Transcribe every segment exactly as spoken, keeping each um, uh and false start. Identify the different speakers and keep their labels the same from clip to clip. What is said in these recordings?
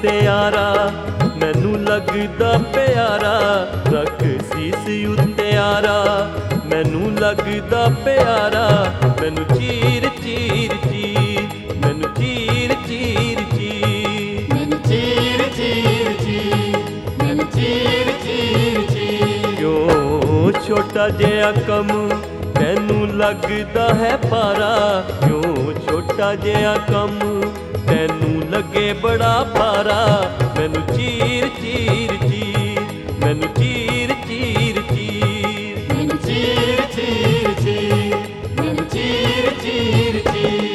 Speaker 1: उत्ते यारा मैनू लगदा प्यारा, रख सीस उत्ते यारा मैनू लगदा प्यारा। मैनू चीर चीर चीर, मैनू चीर चीर चीर,
Speaker 2: मैनू चीर चीर चीर, मैनू चीर चीर चीर।
Speaker 1: क्यों छोटा जिहा कम तैनू लगदा है पारा, क्यों छोटा जिहा कम तैनू लगे बड़ा पारा। मैनू चीर चीर चीर, मैनू चीर चीर चीर,
Speaker 2: मैनू चीर चीर चीर, मैनू चीर चीर चीर।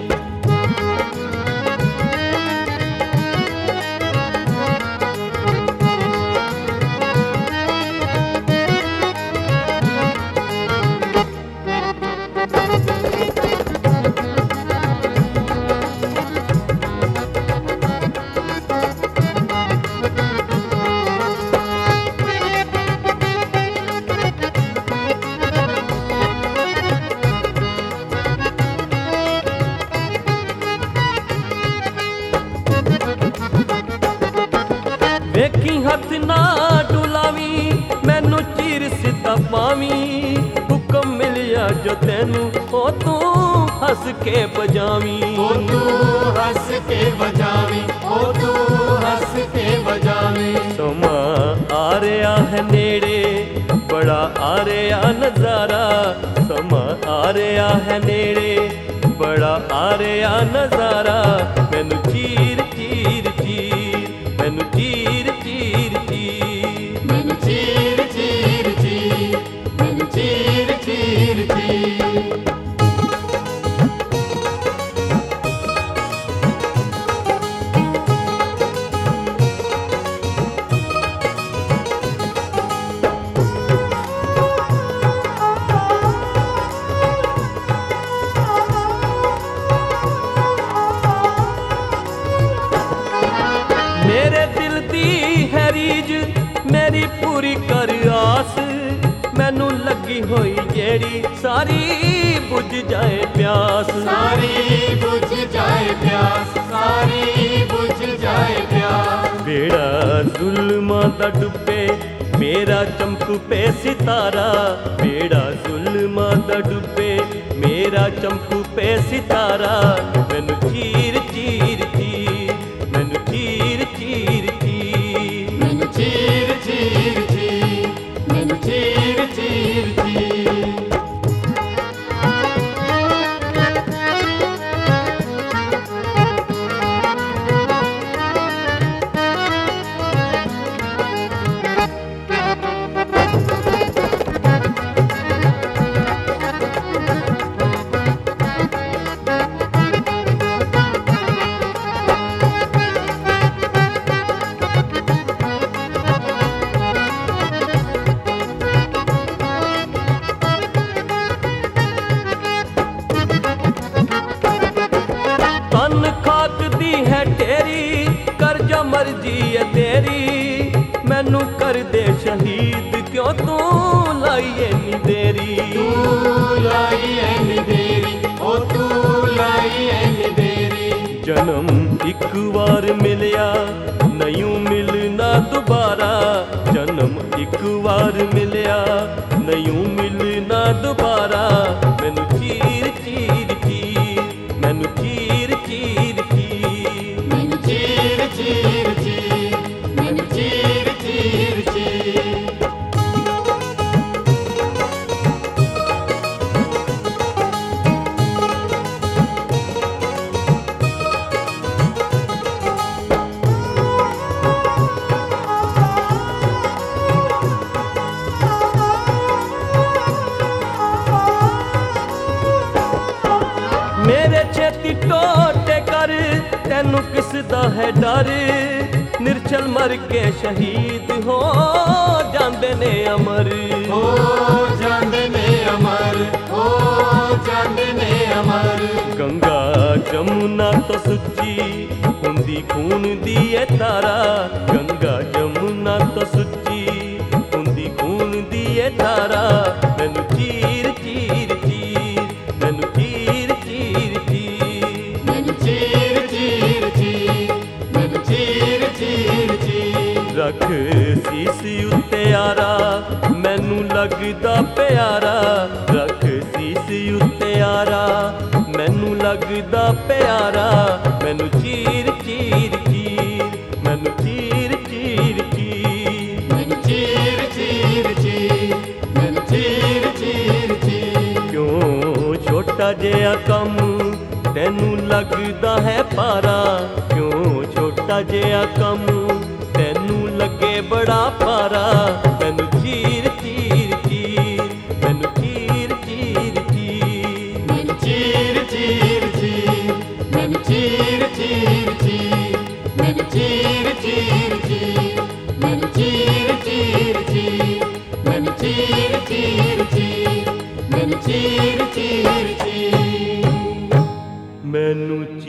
Speaker 1: वेखी हथ ना डुलावी मैनू चीर सीधा पावी, हुक्म मिलिया जो तैनू ओ तू हस के बजावी।
Speaker 2: ओ तू हस के बजावी, ओ तू हस के बजावी।
Speaker 1: समा आ रहा है नेड़े बड़ा आ रहा नजारा, समा आ रहा है नेड़े बड़ा आ रहा नजारा। मैनू चीर चीर चीर, मैनू चीर चीर चीर,
Speaker 2: मैनू चीर चीर चीर, मैनू चीर चीर चीर।
Speaker 1: मेरे दिल दी है रीज मेरी पूरी कर आस, मैनू लगी होई जेड़ी सारी बुझ जाए प्यास।
Speaker 2: सारी बुझ जाए प्यास, सारी बुझ जाए प्यास।
Speaker 1: बेड़ा जुल्मां दा डुबे मेरा चमकू पे सितारा, बेड़ा जुल्मां दा डुबे मेरा चमकू पे सितारा। मैनू चीर चीर चीर, मैनू चीर चीर चीर,
Speaker 2: मैनू चीर चीर चीर, मैनू चीर चीर चीर।
Speaker 1: तन खाक दी है तेरी कर जा मर्जी है तेरी, मैनू कर दे शहीद क्यों तू लाइए नी देरी।
Speaker 2: तू लाई ऐनी देरी, ओ तू लाई ऐनी देरी।
Speaker 1: जन्म एक बार मिलिया नहीं मिलना दोबारा, जन्म एक बार मिलिया नहीं मिलना दोबारा। मैनू चीर चीर चीर, मैनू चीर चीर चीर,
Speaker 2: मैनू चीर चीर चीर, मैनू चीर चीर चीर।
Speaker 1: मेरे छेती टोटे कर तैनू किसदा है डर, निरछल मर के शहीद हो जांदे ने अमर।
Speaker 2: ओ जांदे ने अमर, ओ जांदे ने अमर।
Speaker 1: गंगा जमुना तो सुच्ची हुंदी खून दी है तारा, गंगा जमुना तो सुच्ची हुंदी खून दी है तारा। मैनू चीर चीर चीर, मैनू चीर चीर चीर,
Speaker 2: मैनू चीर चीर चीर, मैनू चीर
Speaker 1: ਲੱਗਦਾ ਪਿਆਰਾ, ਮੈਨੂੰ ਚੀਰ ਚੀਰ ਚੀਰ, ਮੈਨੂੰ ਚੀਰ ਚੀਰ ਚੀਰ,
Speaker 2: ਮੈਨੂੰ ਚੀਰ ਚੀਰ ਚੀਰ, ਮੈਨੂੰ ਚੀਰ ਚੀਰ ਚੀਰ।
Speaker 1: ਕਿਉਂ ਛੋਟਾ ਜਿਹਾ ਕੰਮ ਤੈਨੂੰ ਲੱਗਦਾ ਹੈ ਭਾਰਾ, ਕਿਉਂ ਛੋਟਾ ਜਿਹਾ ਕੰਮ ਤੈਨੂੰ ਲੱਗੇ ਬੜਾ ਭਾਰਾ, ਮੈਨੂੰ ਚੀਰ ਚੀਰ ਚੀਰ, ਮੈਨੂੰ ਚੀਰ ਚੀਰ ਚੀਰ,
Speaker 2: ਮੈਨੂੰ ਚੀਰ ਚੀਰ ਚੀਰ, ਮੈਨੂੰ ਚੀਰ ਚੀਰ ਚੀਰ, ਮੈਨੂੰ ਚੀਰ ਚੀਰ ਚੀਰ, ਮੈਨੂੰ ਚੀਰ ਚੀਰ ਚੀਰ, ਮੈਨੂੰ ਚੀਰ ਚੀਰ ਚੀਰ, ਮੈਨੂੰ ਚੀਰ ਚੀਰ ਚੀਰ।
Speaker 1: ਮੈਨੂੰ